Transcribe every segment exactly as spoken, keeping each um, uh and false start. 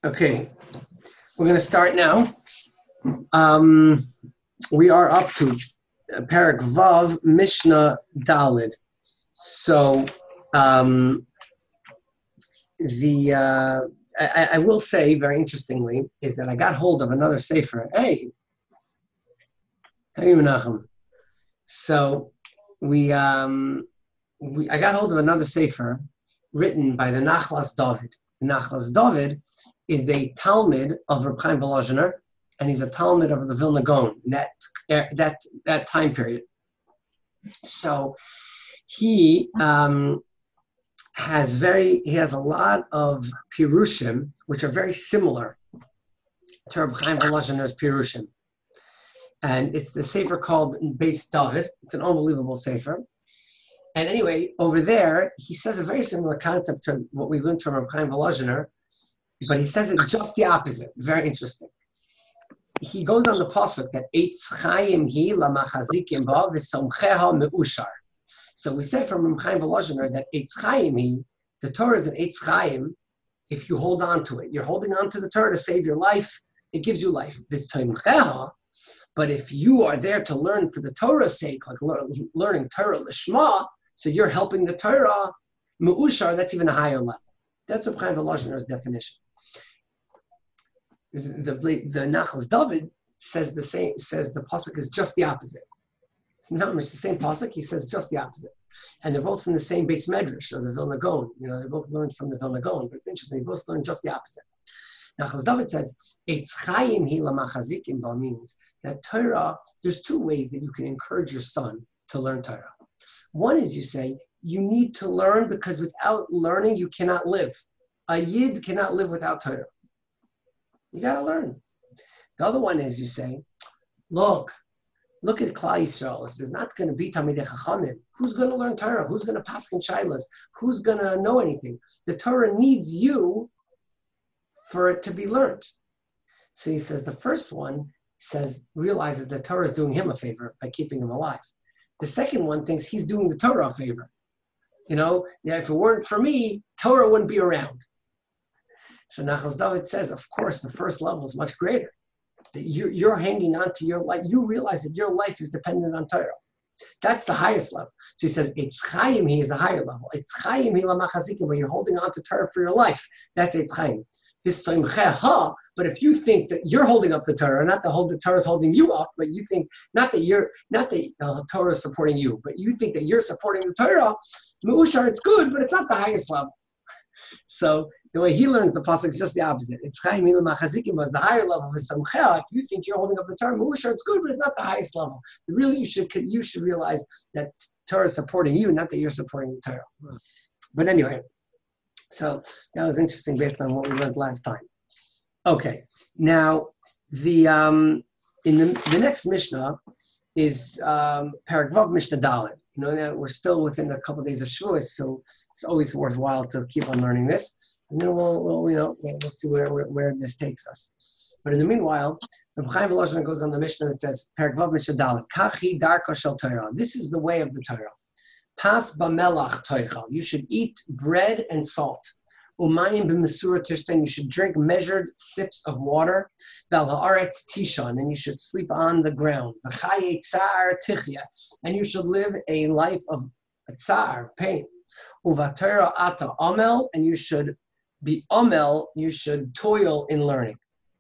Okay, we're going to start now. Um, we are up to Parak Vav Mishnah Dalid. So um, the uh, I, I will say, very interestingly, is that I got hold of another sefer. Hey, hey Menachem. So we um, we I got hold of another sefer written by the Nachlas David. The Nachlas David is a Talmud of Reb Chaim Volozhiner, and he's a Talmud of the Vilna Gaon in that, that, that time period. So he um, has very, he has a lot of Pirushim, which are very similar to Reb Chaim Volozhiner's Pirushim. And it's the sefer called Beis David. It's an unbelievable sefer. And anyway, over there, he says a very similar concept to what we learned from Reb Chaim Volozhiner, but he says it just the opposite. Very interesting. He goes on the pasuk that Eitz Chaim hi lamachazikim ba v'somcheha meushar. So we said from Reb Chaim Volozhiner that Eitz Chaim hi, the Torah is an Eitz Chaim. If you hold on to it, you're holding on to the Torah to save your life. It gives you life. V'somcheha, but if you are there to learn for the Torah's sake, like learn, learning Torah lishma, so you're helping the Torah meushar. That's even a higher level. That's Reb Chaim Volozhiner's definition. The, the, the Nachlas David says the same, says the pasuk is just the opposite. Not much the same pasuk, he says just the opposite. And they're both from the same base medrash of the Vilna Gaon. You know, they both learned from the Vilna Gaon, but it's interesting, they both learned just the opposite. Nachlas David says, Eitz Chaim hi lamachazikim ba means that Torah, there's two ways that you can encourage your son to learn Torah. One is you say, you need to learn because without learning, you cannot live. A Yid cannot live without Torah. You got to learn. The other one is you say, look, look at Klal Yisrael. If there's not going to be Talmidei Chachamim, who's going to learn Torah? Who's going to paskin shaylas? Who's going to know anything? The Torah needs you for it to be learned. So he says the first one says, realizes that Torah is doing him a favor by keeping him alive. The second one thinks he's doing the Torah a favor. You know, yeah, if it weren't for me, Torah wouldn't be around. So Nachlas David says, of course, the first level is much greater. That you're, you're hanging on to your life. You realize that your life is dependent on Torah. That's the highest level. So he says, Eitz Chaim, he is a higher level. Eitz Chaim, hi lamachazikim, where you're holding on to Torah for your life. That's Eitz Chaim. But if you think that you're holding up the Torah, not that hold, the Torah is holding you up, but you think, not that you're, not that uh, Torah is supporting you, but you think that you're supporting the Torah, Meushar, it's good, but it's not the highest level. So the way he learns the pasuk is just the opposite. It's Chaim hi lamachazikim was the higher level of Samchea. If you think you're holding up the Torah, Meushar, it's good, but it's not the highest level. Really, you should you should realize that Torah is supporting you, not that you're supporting the Torah. But anyway, so that was interesting based on what we learned last time. Okay, now the um, in the the next Mishnah is um, Parak Vav Mishnah Daled. You know, now we're still within a couple of days of Shavuos, so it's always worthwhile to keep on learning this. And then we'll, we'll you know, we'll, we'll see where, where where this takes us. But in the meanwhile, Reb Chaim Volozhiner goes on the Mishnah that says Parak Vav Mishnah Daled. Kachi darka shel Torah. This is the way of the Torah. Pas b'melach toichal. You should eat bread and salt. Umayim b'mesura tishtan. You should drink measured sips of water. Bel haaretz tishan. And you should sleep on the ground. V'chaye tzar tichya. And you should live a life of tzar, pain. Uvatera ata amel. And you should be amel. You should toil in learning.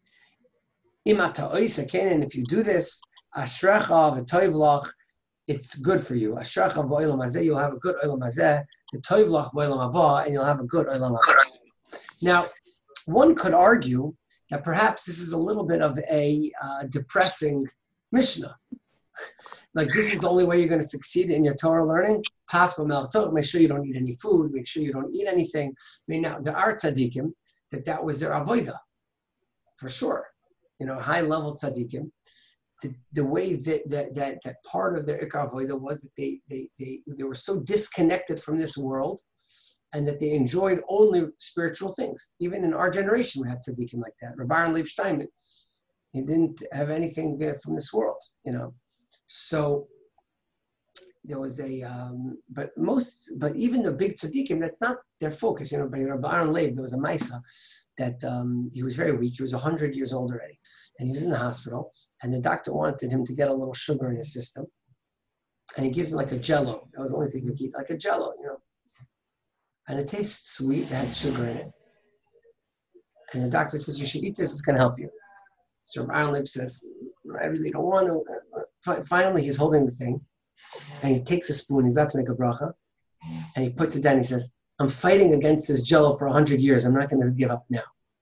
Imata oisakain. And if you do this, ashrecha v'toivlach. It's good for you. Ashracha b'olam hazeh, you'll have a good olam hazeh. The toivlach b'olam haba, and you'll have a good olam haba. Now, one could argue that perhaps this is a little bit of a uh, depressing Mishnah. Like this is the only way you're going to succeed in your Torah learning. Pas b'melach Torah. Make sure you don't eat any food. Make sure you don't eat anything. I mean, now there are tzaddikim that that was their avodah, for sure. You know, high level tzaddikim. The, the way that, that that that part of their Ikar Avodah was that they, they they they were so disconnected from this world, and that they enjoyed only spiritual things. Even in our generation, we had tzaddikim like that. Rabbi Aaron Leib Steinman, he didn't have anything from this world, you know. So there was a, um, but most, but even the big tzaddikim, that's not their focus. You know, by Rabbi Aaron Leib, there was a Maisa that um, he was very weak. He was one hundred years old already. And he was in the hospital. And the doctor wanted him to get a little sugar in his system. And he gives him like a Jello. That was the only thing he could keep, like a Jello, you know. And it tastes sweet. It had sugar in it. And the doctor says, you should eat this. It's going to help you. So Rabbi Aaron Leib says, I really don't want to. Finally, he's holding the thing. And he takes a spoon, he's about to make a bracha, and he puts it down. He says, I'm fighting against this Jello for one hundred years. I'm not going to give up now.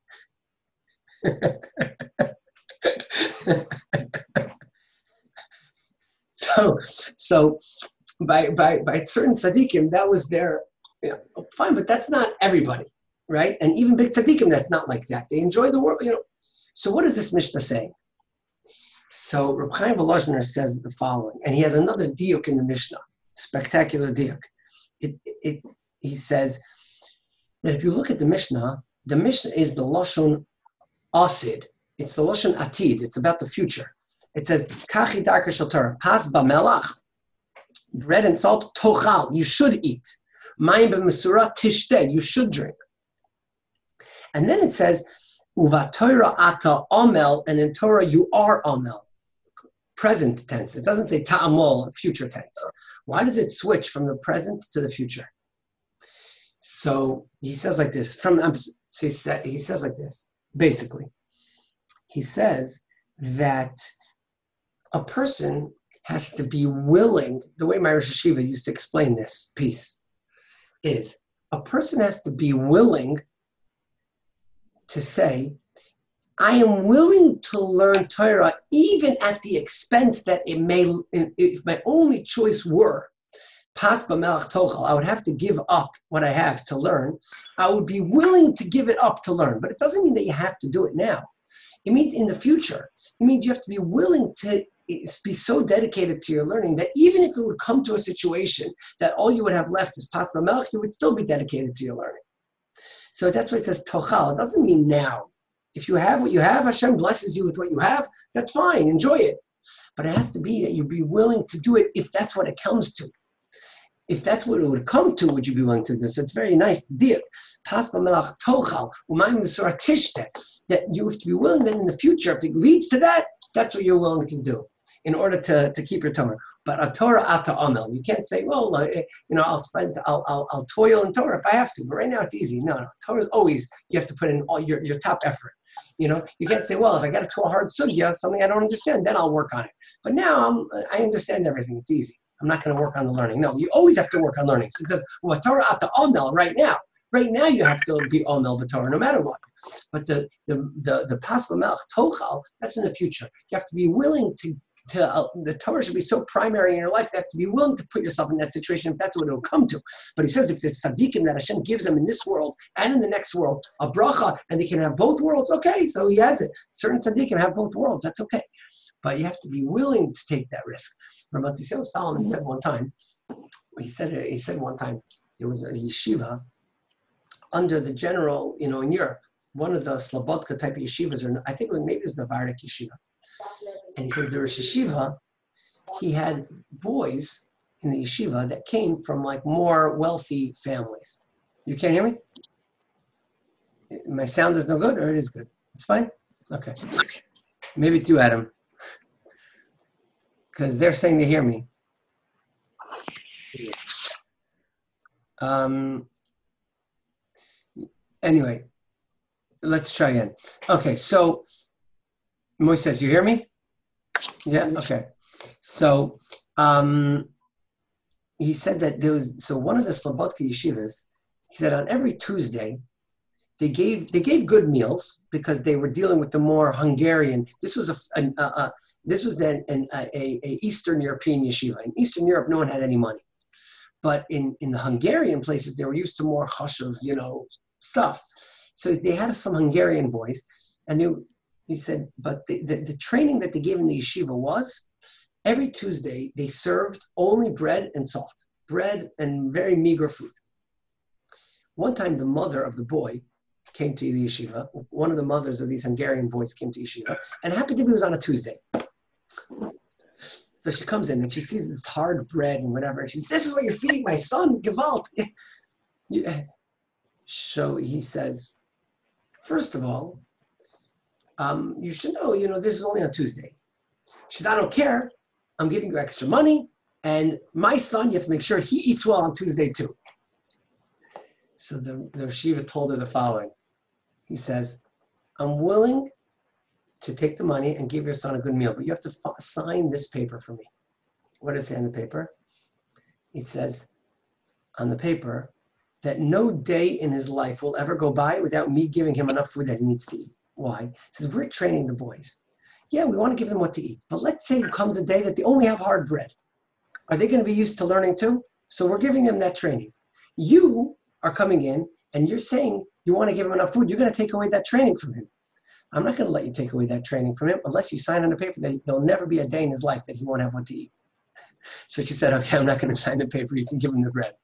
so, so by, by, by certain tzaddikim, that was their, you know, fine, but that's not everybody, right? And even big tzaddikim, that's not like that. They enjoy the world, you know. So what is this Mishnah saying? So Reb Chaim Volozhiner says the following, and he has another diuk in the Mishnah, spectacular diuk. It, it, he says that if you look at the Mishnah, the Mishnah is the Lashon Asid. It's the Lashon Atid. It's about the future. It says, Kachi darka shel Torah, pas b'melach, bread and salt, tochal, you should eat. Mayim b'mesura, tishteh, you should drink. And then it says, Uva Torah ata omel, and in Torah you are omel. Present tense. It doesn't say ta'amol, future tense. Why does it switch from the present to the future? So he says like this. From he says like this. Basically, he says that a person has to be willing. The way my Rosh Hashiva used to explain this piece is a person has to be willing to say, I am willing to learn Torah even at the expense that it may, if my only choice were, pas b'melach tochal, I would have to give up what I have to learn. I would be willing to give it up to learn, but it doesn't mean that you have to do it now. It means in the future. It means you have to be willing to be so dedicated to your learning that even if it would come to a situation that all you would have left is pas b'melach, you would still be dedicated to your learning. So that's why it says tochal. It doesn't mean now. If you have what you have, Hashem blesses you with what you have, that's fine, enjoy it. But it has to be that you be willing to do it if that's what it comes to. If that's what it would come to, would you be willing to do this? So it's very nice, diuk. Pas b'melach tochal, u'mayim b'mesura tishteh, that you have to be willing that in the future, if it leads to that, that's what you're willing to do in order to, to keep your Torah. But a Torah ata amel, you can't say, well, uh, you know, I'll spend, I'll, I'll, I'll toil in Torah if I have to. But right now it's easy. No, no, Torah is always, you have to put in all your, your top effort. You know, you can't say, well, if I get to a hard sugya, something I don't understand, then I'll work on it. But now I'm, I understand everything. It's easy. I'm not going to work on the learning. No, you always have to work on learning. So it says, well, Torah ata amel right now. Right now you have to be amel b'Torah no matter what. But the the the the pas b'melach tochal, that's in the future. You have to be willing to To, uh, the Torah should be so primary in your life, you have to be willing to put yourself in that situation if that's what it will come to. But he says if there's tzaddikim that Hashem gives them in this world and in the next world, a bracha, and they can have both worlds, okay, so he has it. Certain tzaddikim have both worlds, that's okay. But you have to be willing to take that risk. Rabbi Tisyahu Solomon said one time, he said he said one time, there was a yeshiva under the general, you know, in Europe, one of the Slobodka type of yeshivas, or I think maybe it was the Vardik yeshiva. And he said the Rosh Hashiva, he had boys in the yeshiva that came from like more wealthy families. You can't hear me? My sound is no good, or it is good? It's fine? Okay. Maybe it's you, Adam. Because they're saying they hear me. Um. Anyway, let's try again. Okay, so Moise says, you hear me? Yeah, okay. So um, he said that there was, so one of the Slobodka yeshivas, he said on every Tuesday, they gave they gave good meals because they were dealing with the more Hungarian, this was a, a, a, a this was an, an, a, a Eastern European yeshiva. In Eastern Europe, no one had any money. But in, in the Hungarian places, they were used to more chashuv, you know, stuff. So they had some Hungarian boys, and they He said, but the, the, the training that they gave in the yeshiva was every Tuesday they served only bread and salt, bread and very meager food. One time the mother of the boy came to the yeshiva, one of the mothers of these Hungarian boys came to yeshiva, and it happened to be it was on a Tuesday. So she comes in and she sees this hard bread and whatever. And she's, this is what you're feeding my son, Gewalt. Yeah. So he says, first of all, um, you should know, you know, this is only on Tuesday. She says, I don't care. I'm giving you extra money. And my son, you have to make sure he eats well on Tuesday too. So the, the Shiva told her the following. He says, I'm willing to take the money and give your son a good meal, but you have to f- sign this paper for me. What does it say on the paper? It says on the paper that no day in his life will ever go by without me giving him enough food that he needs to eat. Why? It says, we're training the boys. Yeah, we want to give them what to eat, but let's say it comes a day that they only have hard bread. Are they going to be used to learning too? So we're giving them that training. You are coming in and you're saying you want to give him enough food. You're going to take away that training from him. I'm not going to let you take away that training from him unless you sign on the paper that there'll never be a day in his life that he won't have what to eat. So she said, okay, I'm not going to sign the paper. You can give him the bread.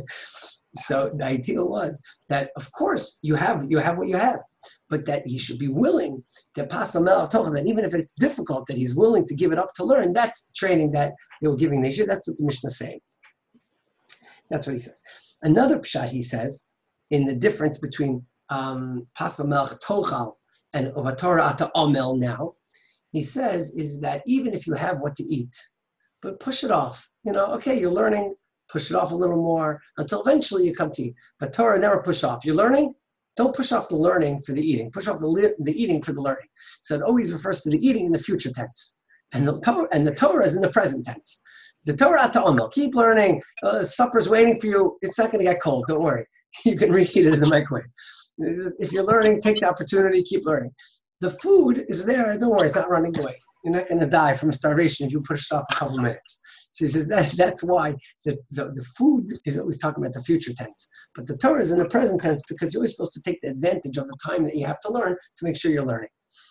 So the idea was that, of course, you have you have what you have, but that he should be willing, that Pasma Melech told that even if it's difficult, that he's willing to give it up to learn. That's the training that they were giving the Yeshiva. That's what the Mishnah is saying. That's what he says. Another pshat he says in the difference between um, Pasma Melech Tochal and Uvatorah Ata Omel now, he says is that even if you have what to eat, but push it off. You know, okay, you're learning, push it off a little more until eventually you come to eat. But Torah never push off. You're learning, don't push off the learning for the eating. Push off the, li- the eating for the learning. So it always refers to the eating in the future tense. And the Torah, and the Torah is in the present tense. The Torah Ata Omel, keep learning. Uh, supper's waiting for you. It's not going to get cold. Don't worry. You can reheat it in the microwave. If you're learning, take the opportunity, keep learning. The food is there. Don't worry, it's not running away. You're not going to die from starvation if you push it off a couple minutes. So he says that, that's why the, the, the food is always talking about the future tense. But the Torah is in the present tense because you're always supposed to take the advantage of the time that you have to learn to make sure you're learning.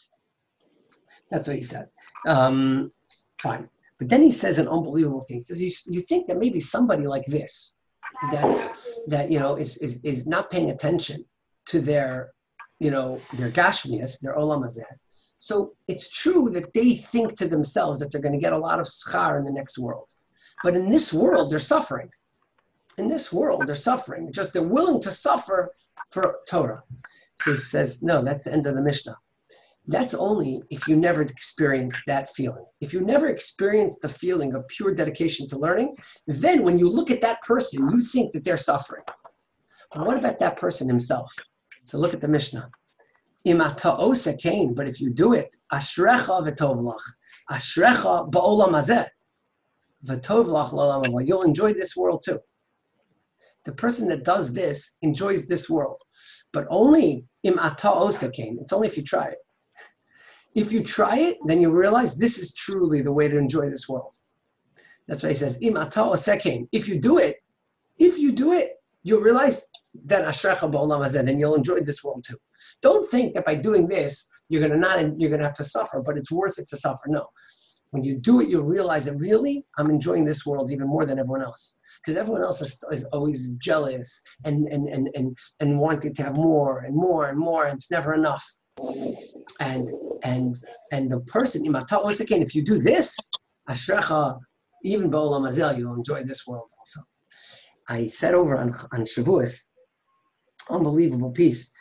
That's what he says. Um, fine. But then he says an unbelievable thing. He says, you, you think that maybe somebody like this, that's, that, you know, is, is, is not paying attention to their, you know, their gashmias, their olam hazeh. So it's true that they think to themselves that they're going to get a lot of schar in the next world. But in this world, they're suffering. In this world, they're suffering. Just they're willing to suffer for Torah. So he says, no, that's the end of the Mishnah. That's only if you never experience that feeling. If you never experience the feeling of pure dedication to learning, then when you look at that person, you think that they're suffering. But what about that person himself? So look at the Mishnah. Imata osa kain, but if you do it, ashrecha v'tov lach, ashrecha ba'olam hazeh, v'tov lach la'olam haba. You'll enjoy this world too. The person that does this enjoys this world, but only imata osa kain. It's only if you try it. If you try it, then you realize this is truly the way to enjoy this world. That's why he says imata osa kain. If you do it, if you do it, you'll realize that ashrecha ba'olam hazeh, then you'll enjoy this world too. Don't think that by doing this, you're gonna not you're gonna have to suffer, but it's worth it to suffer. No. When you do it, you'll realize that really, I'm enjoying this world even more than everyone else. Because everyone else is, is always jealous and, and, and, and, and wanting to have more and more and more, and it's never enough. And and and the person, if you do this, ashrecha, even ba'olam hazeh, you'll enjoy this world also. I said over on, on Shavuos, unbelievable piece.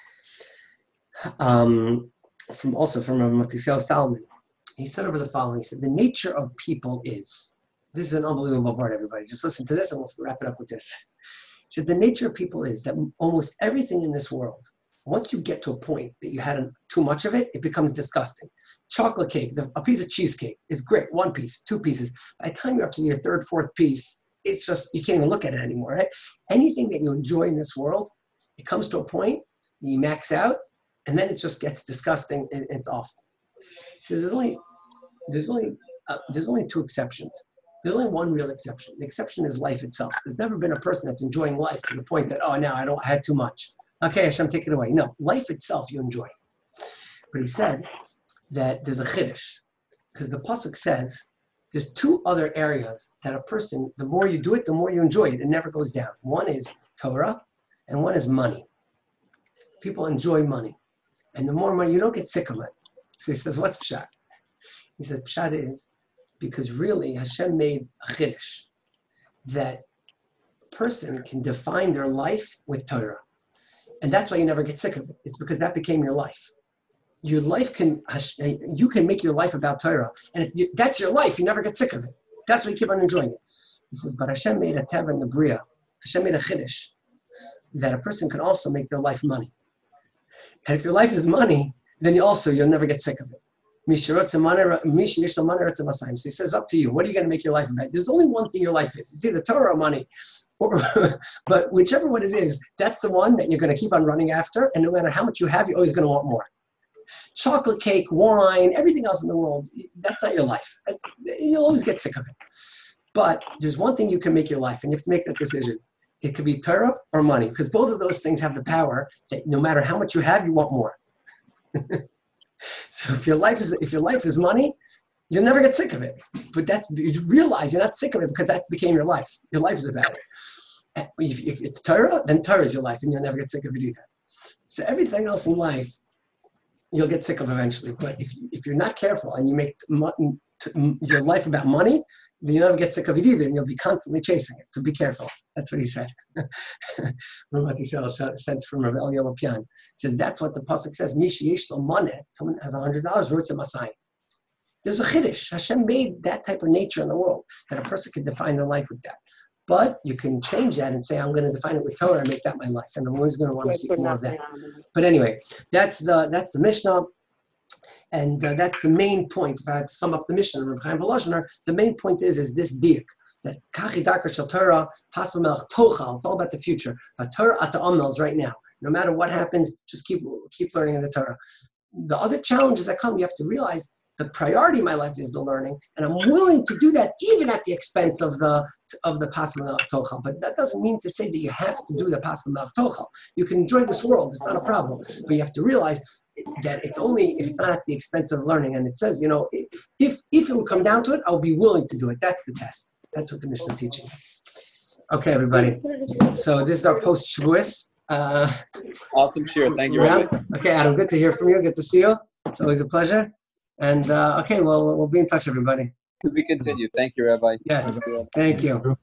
Um, from also from Matisyahu Salomon, he said over the following. He said, "The nature of people is." This is an unbelievable part. Everybody, just listen to this, and we'll wrap it up with this. He said, "The nature of people is that almost everything in this world, once you get to a point that you had too much of it, it becomes disgusting. Chocolate cake, the, a piece of cheesecake is great, one piece, two pieces. By the time you're up to your third, fourth piece, it's just you can't even look at it anymore. Right? Anything that you enjoy in this world, it comes to a point you max out." And then it just gets disgusting and it's awful. So there's only, there's only, uh, there's only two exceptions. There's only one real exception. The exception is life itself. There's never been a person that's enjoying life to the point that, oh, now I don't, I had too much. Okay, Hashem, take it away. No, life itself you enjoy. But he said that there's a chiddush, because the pasuk says there's two other areas that a person, the more you do it, the more you enjoy it. It never goes down. One is Torah, and one is money. People enjoy money. And the more money, you don't get sick of it. So he says, what's pshat? He says, pshat is because really Hashem made a chiddush that a person can define their life with Torah. And that's why you never get sick of it. It's because that became your life. Your life can, you can make your life about Torah. And if you, that's your life, you never get sick of it. That's why you keep on enjoying it. He says, but Hashem made a teva in the Bria. Hashem made a chiddush that a person can also make their life money. And if your life is money, then you also, you'll never get sick of it. So he says, up to you. What are you going to make your life about? There's only one thing your life is. It's either Torah or money. Or, but whichever one it is, that's the one that you're going to keep on running after. And no matter how much you have, you're always going to want more. Chocolate cake, wine, everything else in the world, that's not your life. You'll always get sick of it. But there's one thing you can make your life, and you have to make that decision. It could be Torah or money, because both of those things have the power that no matter how much you have, you want more. So if your life is if your life is money, you'll never get sick of it. But that's you realize you're not sick of it because that became your life. Your life is about it. And if, if it's Torah, then Torah is your life, and you'll never get sick of it either. So everything else in life, you'll get sick of eventually. But if if you're not careful and you make m- t- your life about money, then you'll never get sick of it either, and you'll be constantly chasing it. So be careful. That's what he said. Rabbi Tisel said from Rabbi Eliyahu Lopian. He said that's what the pasuk says. Mishi yesh lo maneh. Someone has a hundred dollars. Rotze masayim. There's a chiddush. Hashem made that type of nature in the world that a person can define their life with that. But you can change that and say, I'm going to define it with Torah and make that my life, and I'm always going to want to see more of that. But anyway, that's the that's the Mishnah. And uh, that's the main point. If I had to sum up the Mishnah, Reb Chaim Volozhiner, the main point is, is this diak, that kachi darka shel Torah, pasva melech tochal, it's all about the future. But Torah ata amel is right now. No matter what happens, just keep keep learning in the Torah. The other challenges that come, you have to realize the priority in my life is the learning, and I'm willing to do that even at the expense of the of the pasva melech tochal. But that doesn't mean to say that you have to do the pasva melech tochal. You can enjoy this world; it's not a problem. But you have to realize that it's only if it's not at the expense of learning. And it says, you know, if if it would come down to it, I'll be willing to do it. That's the test. That's what the Mishnah is teaching. Okay, everybody. So this is our post Shavuos. Uh, awesome share. Thank you, Rabbi. Okay, Adam, good to hear from you. Good to see you. It's always a pleasure. And uh, okay, well, we'll be in touch, everybody. To be continued. Thank you, Rabbi. Yeah, thank you.